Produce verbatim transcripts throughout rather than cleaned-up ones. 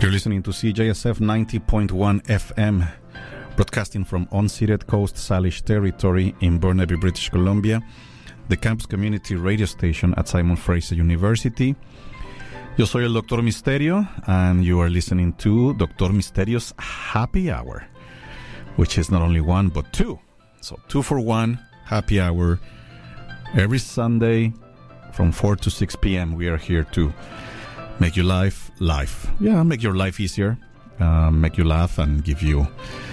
You're listening to C J S F ninety point one F M, broadcasting from unceded Coast Salish territory in Burnaby, British Columbia, the campus community radio station at Simon Fraser University. Yo soy el Doctor Misterio, and you are listening to Doctor Misterio's Happy Hour, which is not only one, but two. So two for one, happy hour, every Sunday from four to six p.m. We are here to make your life life. Yeah, make your life easier, uh, make you laugh, and give you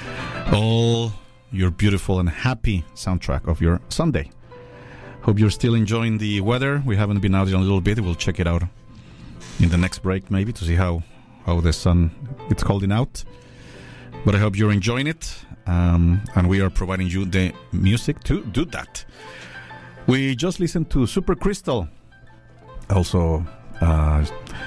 all your beautiful and happy soundtrack of your Sunday. Hope you're still enjoying the weather. We haven't been out in a little bit. We'll check it out in the next break, maybe, to see how, how the sun it's holding out. But I hope you're enjoying it, um, and we are providing you the music to do that. We just listened to Super Crystal. Also, uh,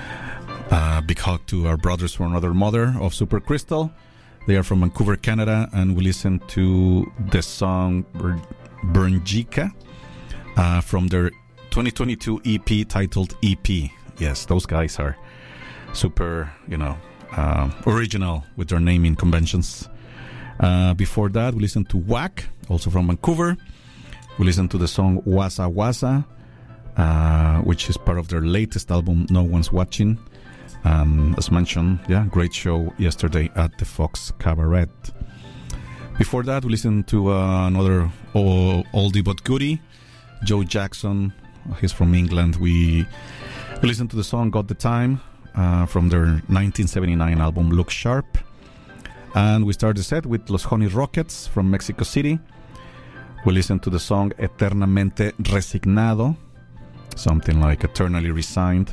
a big hug to our brothers from another mother of Super Crystal. They are from Vancouver, Canada, and we listened to the song Bernjika uh, from their twenty twenty-two E P titled E P. Yes, those guys are super, you know, uh, original with their naming conventions. Uh, before that, we listened to Whack, also from Vancouver. We listened to the song Waza Waza, uh, which is part of their latest album, No One's Watching. Um, as mentioned, yeah, great show yesterday at the Fox Cabaret. Before that, we listened to uh, another old, oldie but goodie, Joe Jackson. He's from England. We, we listened to the song Got the Time uh, from their nineteen seventy-nine album Look Sharp. And we started the set with Los Honey Rockets from Mexico City. We listened to the song Eternamente Resignado, something like Eternally Resigned.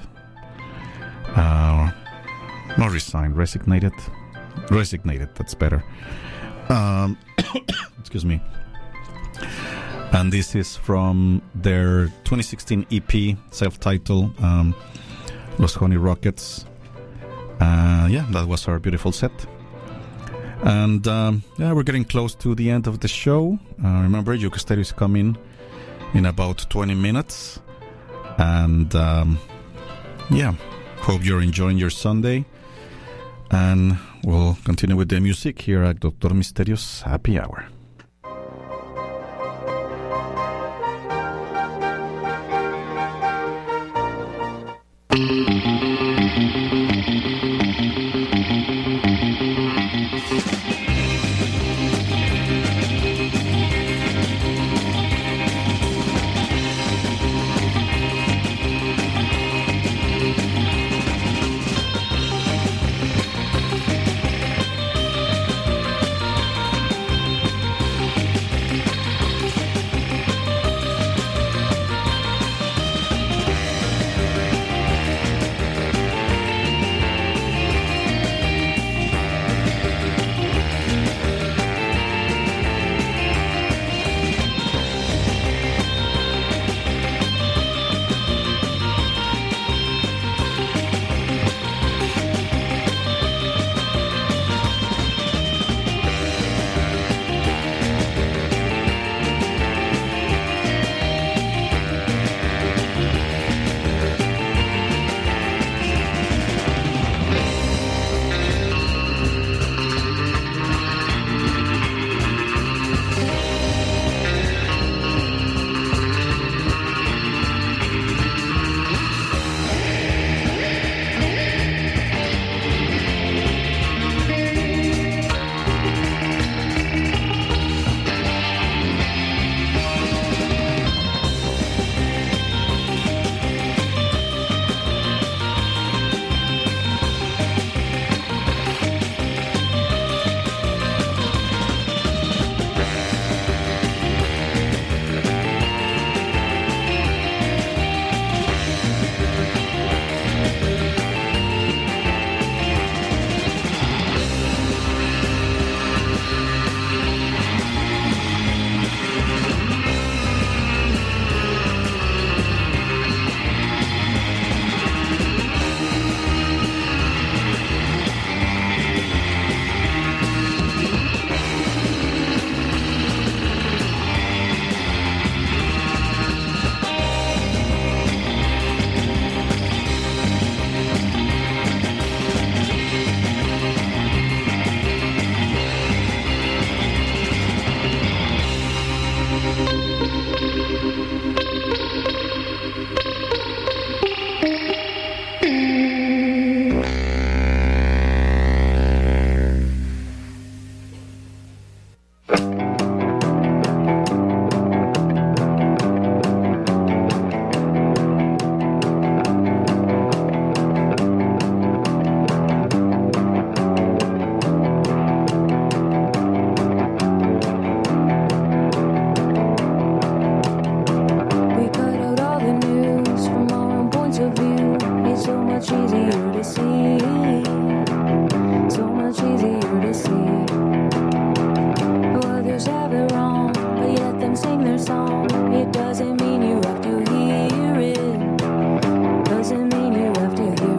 Uh, not resigned, resignated. Resignated, that's better. Um, excuse me. And this is from their twenty sixteen E P, self-titled, um, Los Honey Rockets. Uh, yeah, that was our beautiful set. And um, yeah, we're getting close to the end of the show. Uh, remember, Yucasterio is coming in about twenty minutes. And um, yeah, hope you're enjoying your Sunday. And we'll continue with the music here at Doctor Misterio's Happy Hour. so much easier to see, so much easier to see. Others have it wrong, but you let them sing their song. It doesn't mean you have to hear it, doesn't mean you have to hear it.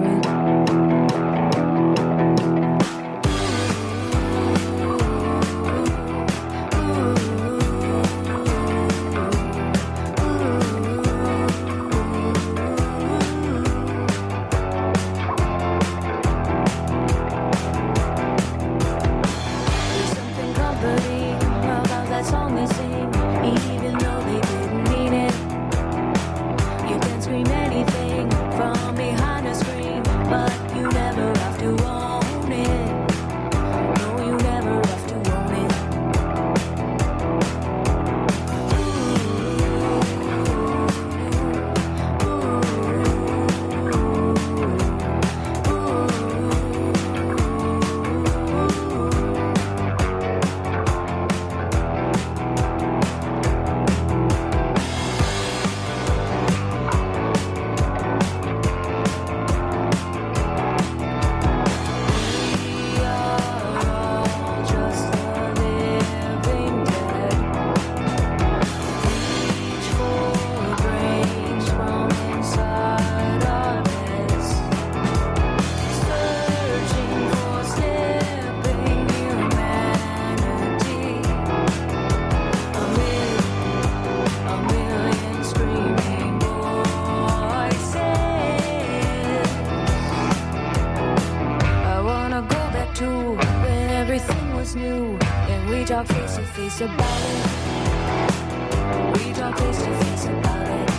Face about it. We talk face to face about it.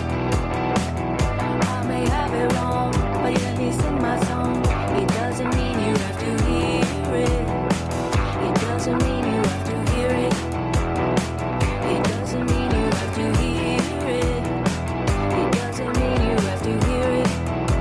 I may have it wrong, but you let me sing my song. It doesn't mean you have to hear it. It doesn't mean you have to hear it. It doesn't mean you have to hear it. It doesn't mean you have to hear it.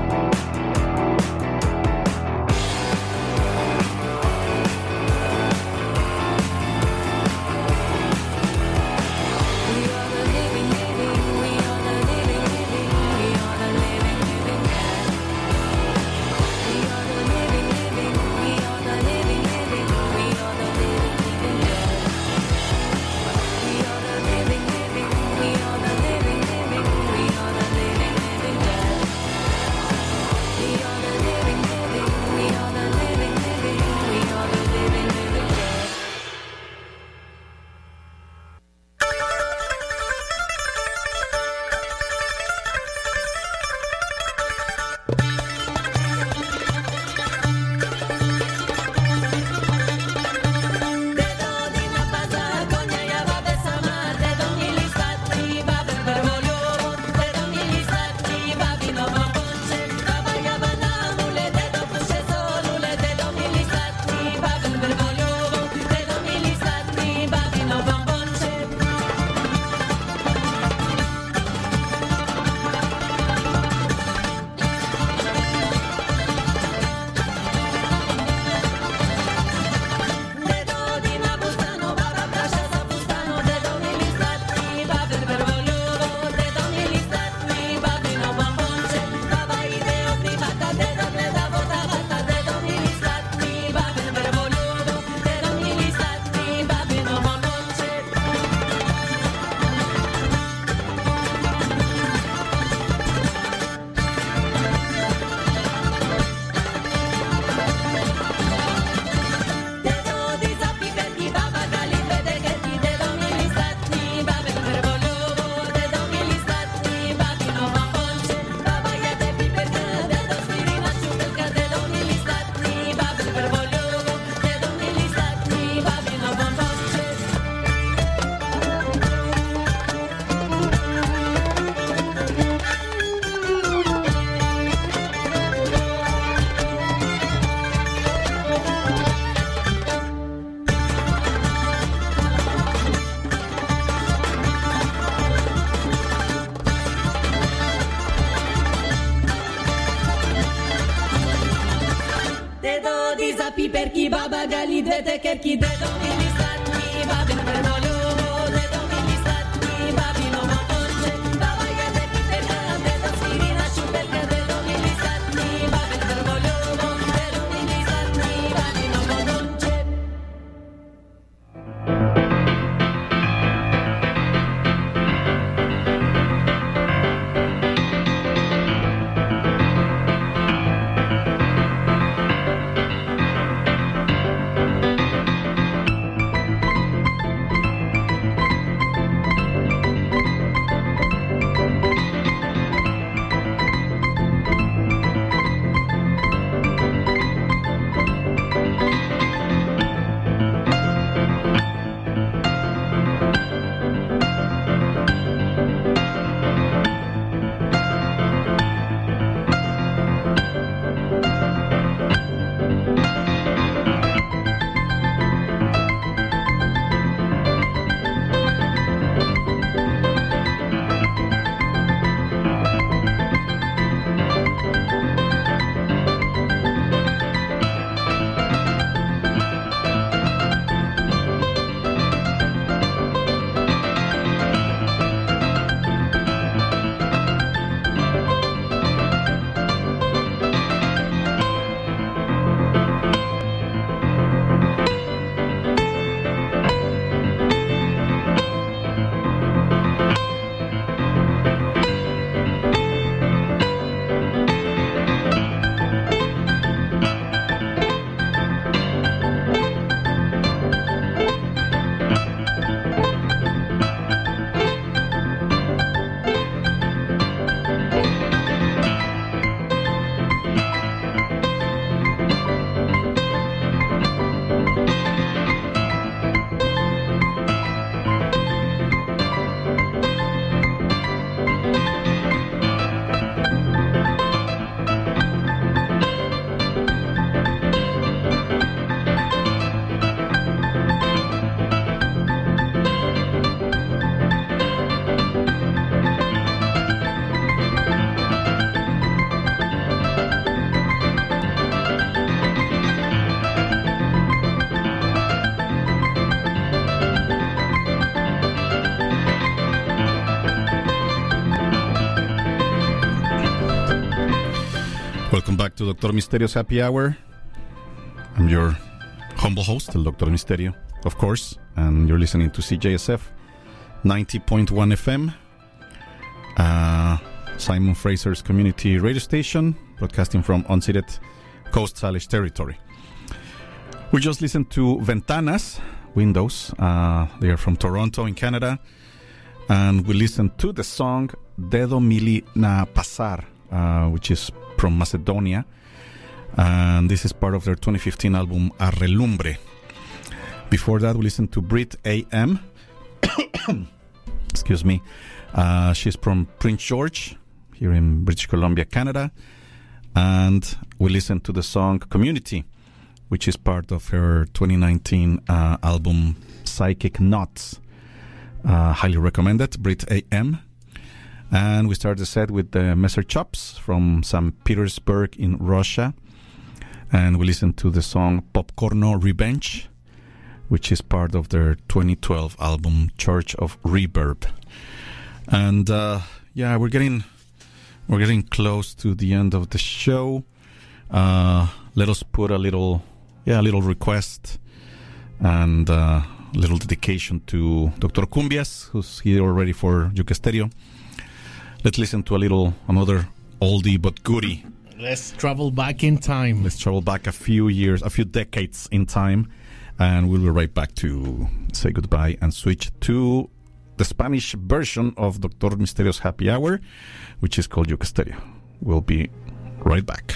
sapi per chi baba gali dvete ker ki de do mi lisatni babin permolo de do mi lisatni babino ma ponce baba ya de ki de de do sirina super ke de do mi lisatni Welcome back to Doctor Misterio's Happy Hour. I'm your humble host, el Doctor Misterio, of course, and you're listening to C J S F ninety point one F M, uh, Simon Fraser's community radio station, broadcasting from unceded Coast Salish territory. We just listened to Ventanas, Windows. Uh, they are from Toronto in Canada, and we listened to the song Dedo Mili Na Pasar, uh, which is from Macedonia, and this is part of their twenty fifteen album Arrelumbre. Before that, we listened to Brit A M. Excuse me. Uh, she's from Prince George, here in British Columbia, Canada, and we listened to the song Community, which is part of her twenty nineteen uh, album Psychic Knots. Uh, highly recommended, Brit A M. And we started the set with the Messer Chops from Saint Petersburg in Russia. And we listened to the song Popcorno Revenge, which is part of their twenty twelve album Church of Reverb. And uh, yeah, we're getting we're getting close to the end of the show. Uh, let us put a little yeah a little request and uh, a little dedication to Doctor Cumbias, who's here already for Yuca Stereo. Let's listen to a little, another oldie but goodie. Let's travel back in time. Let's travel back a few years, a few decades in time, and we'll be right back to say goodbye and switch to the Spanish version of Doctor Misterio's Happy Hour, which is called Yuca Stereo. We'll be right back.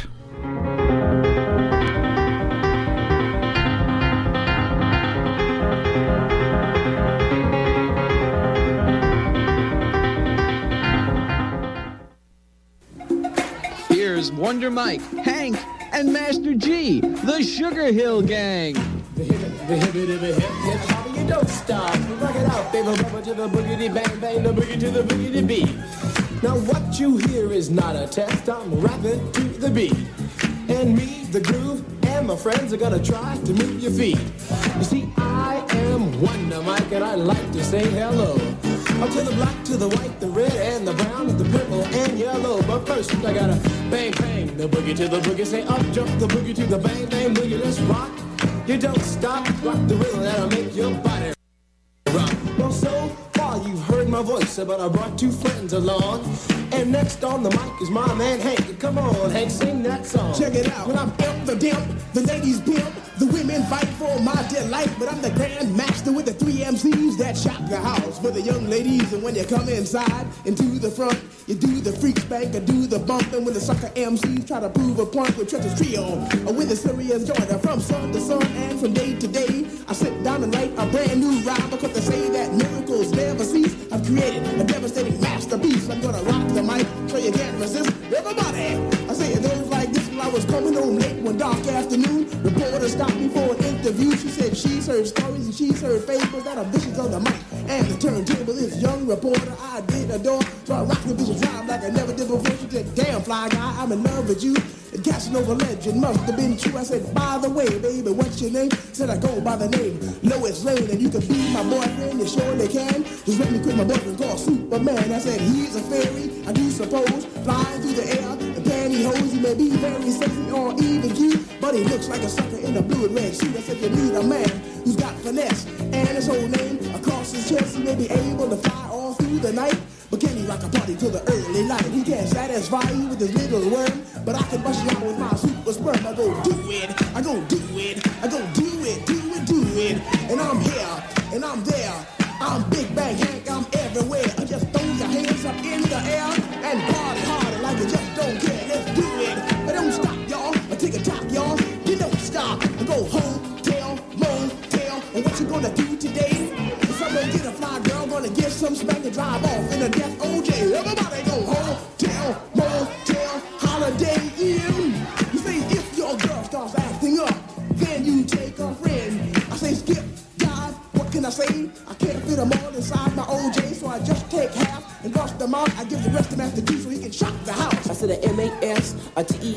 Here's Wonder Mike, Hank, and Master G, the Sugar Hill Gang. The hip, the hip, the hip, hip, hip, hop, you don't stop. You rock it out, baby, rubber to the boogity bang bang, the boogie to the boogity beat. Now what you hear is not a test, I'm rapping to the beat. And me, the groove, and my friends are gonna try to move your feet. You see, I am Wonder Mike, and I like to say hello. Up to the black, to the white, the red, and the brown, and the purple, and yellow. But first, I gotta bang, bang, the boogie to the boogie. Say up, jump the boogie to the bang, bang, boogie. Let's rock. You don't stop, rock the rhythm that'll make your body rock. Well, so far you've heard my voice, but I brought two friends along. And next on the mic is my man Hank. Come on, Hank, sing that song. Check it out. When I'm imp the dimp, the ladies pimp, the women fight for my delight. But I'm the grand master with the three M Cs that shock the house for the young ladies. And when you come inside and to the front, you do the freak spank or do the bump. And when the sucker M Cs try to prove a point with Treacher's Trio, or with the serious joiner from sun to sun and from day to day, I sit down and write a brand new rhyme because they say that miracles never cease. I've created a devastating masterpiece. I'm gonna rock the mic so you can't resist. Everybody, I say it goes like this. When I was coming home late one dark afternoon, reporter stopped me for an interview. She said she's heard stories and she's heard fables that are vicious on the mic and the turntable. This young reporter I did adore, so I rocked the vicious rhyme like I never did before. She said, damn fly guy, I'm in love with you. And Casanova legend must have been true. I said, by the way, baby, what's your name? Said I go by the name Lois Lane, and you can be my boyfriend, you surely can. Just let me quit my boyfriend called Superman. I said, he's a fairy, I do suppose, flying through the air in pantyhose. He may be very sexy or even cute, but he looks like a sucker in a blue and red suit. I said, you need a man who's got finesse, and his whole name across his chest. He may be able to fly all through the night, but can he rock a party till the early light? He can't satisfy you with his little worm, but I can bust you out with my super sperm. I go do it, I go do it, I go do it, do it, do it. And I'm here, and I'm there. I'm Big Bang Hank, I'm everywhere. I just throw your hands up in the air and party harder like you just don't care. Let's do it, but don't stop, y'all. I take a top, y'all. You don't stop. I go home, tell, motel. And what you gonna do today? If I'm gonna get a fly girl, gonna get some spank and drive off in a death O J. Everybody go home, tell, motel, holiday in. You say if your girl starts acting up, then you take a friend. I say skip, dive, what can I say? I can't fit them all inside my O J, so I just take half and bust them out. I give the rest to Master G so he can shock the house. I said a M A S, a T E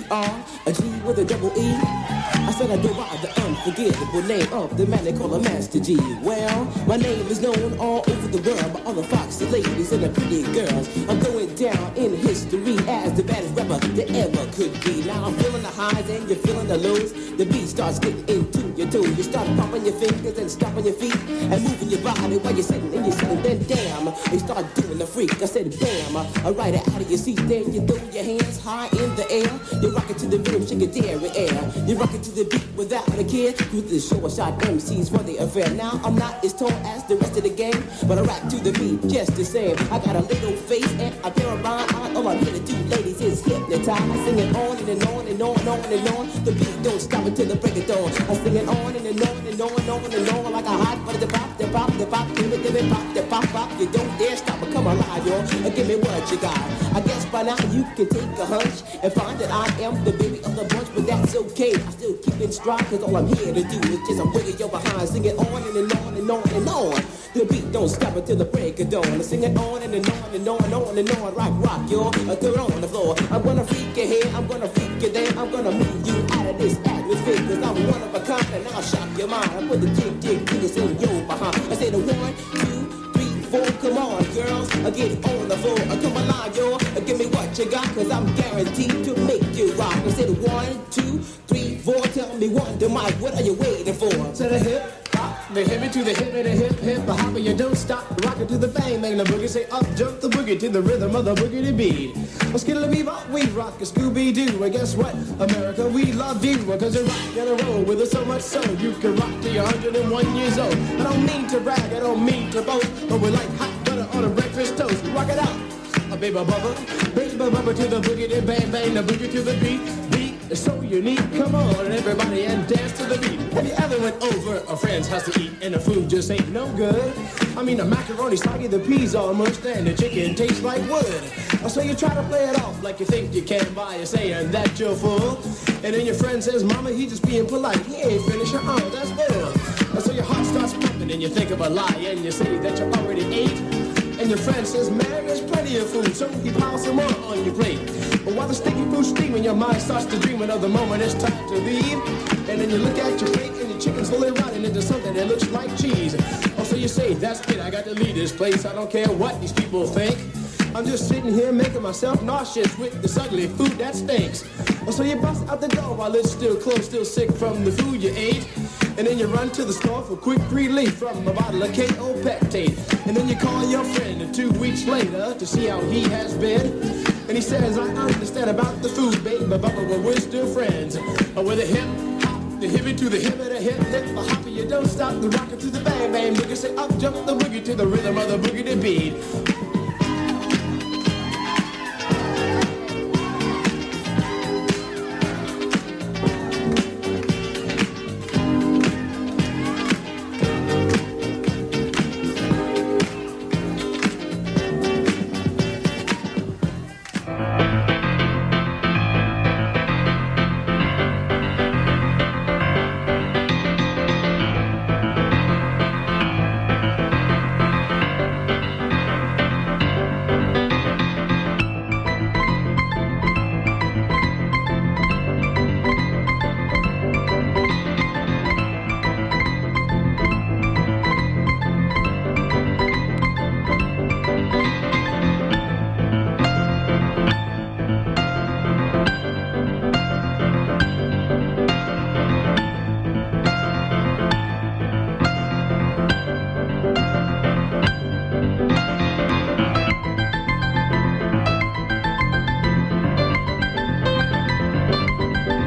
R, a G with a double E. I said I go by the unforgettable name of the man they call a Master G. Well, my name is known all over the world by all the foxy ladies and the pretty girls. I'm going down in history as the baddest rapper that ever could be. Now I'm feeling the highs and you're feeling the lows. The beat starts getting into your toes. You start popping your fingers and stomping your feet and moving your body while you're sitting and you're sitting. Then damn, you start doing the freak. I said bam, I ride it out of your seat. Then you throw your hands high in the air. You rock it to the rhythm, shake it dairy air. You rock it to the beat without a care. With the show, I shot M Cs for the affair. Now I'm not as tall as the rest of the game, but I rap to the beat just the same. I got a little face and a pair of rhyme eyes. All I'm here to do, ladies, is hypnotize. I sing it on and, and on and on and on and on. The beat don't stop until the break of dawn. I sing it on and, and on and on and on and on like a hot butter. The pop, the pop, the pop, give it, give it, pop, the pop, pop. You don't dare stop or come alive, y'all. And give me what you got. I guess by now you can take a hunch and find that I am the baby of the bunch, but that's okay. I still keep it stride, cause all I'm here to do is just a wiggle your behind. Sing it on and, and on and on and on. The beat don't stop until the break of dawn. I sing it on and, and on and on and on and on. Rock, rock, y'all. I throw it on the floor. I'm gonna freak you here, I'm gonna freak you there. I'm gonna move you out of this atmosphere, cause I'm one of a kind and I'll shock your mind. I put the jig, jig, jiggers in your behind. I say the one, two, three, four. Come on, girls, I get on the floor. I come alive, y'all. Give me what you got, cause I'm guaranteed to make you rock. I said one, two, three, four. Tell me one, the mic, what are you waiting for? To the hip, hop, the hip to the hip, the hip, hip, the hopper, you don't stop. Rock it to the bang, bang the boogie. Say up, jump the boogie to the rhythm of the boogie beat. Well, skiddly bee bop, we rock a Scooby-Doo. And guess what? America, we love you. Cause you rock and roll with us so much so you can rock till you're one hundred and one years old. I don't mean to brag, I don't mean to boast, but we're like hot butter on a breakfast toast. Rock it out. A baby bubba, baby bubba to the boogie, then bang bang the boogie to the beat. Beat is so unique. Come on, everybody, and dance to the beat. Have you ever went over a friend's house to eat and the food just ain't no good? I mean, the macaroni soggy, the peas all mushed, and the chicken tastes like wood. So you try to play it off like you think you can by saying that you're full, and then your friend says, "Mama, he just being polite. He ain't finished. Oh, that's bull." So your heart starts pumping, and you think of a lie, and you say that you already ate. And your friend says, "Man, there's plenty of food," so he piles some more on your plate. But while the sticky food's steaming, your mind starts to dreaming of the moment it's time to leave. And then you look at your plate and your chicken's slowly rotting into something that looks like cheese. Oh, so you say, "That's it, I got to leave this place. I don't care what these people think. I'm just sitting here making myself nauseous with this ugly food that stinks." Oh, so you bust out the door while it's still closed, still sick from the food you ate. And then you run to the store for quick relief from a bottle of K O Pectate. And then you call your friend two weeks later to see how he has been. And he says, "I understand about the food, baby, but well, we're still friends." Oh, with a hip hop, the hippie to the hip and a hip hip, a hopper, you don't stop the rocker to the bang bang. Boogie say up, jump the boogie to the rhythm of the boogie to beat.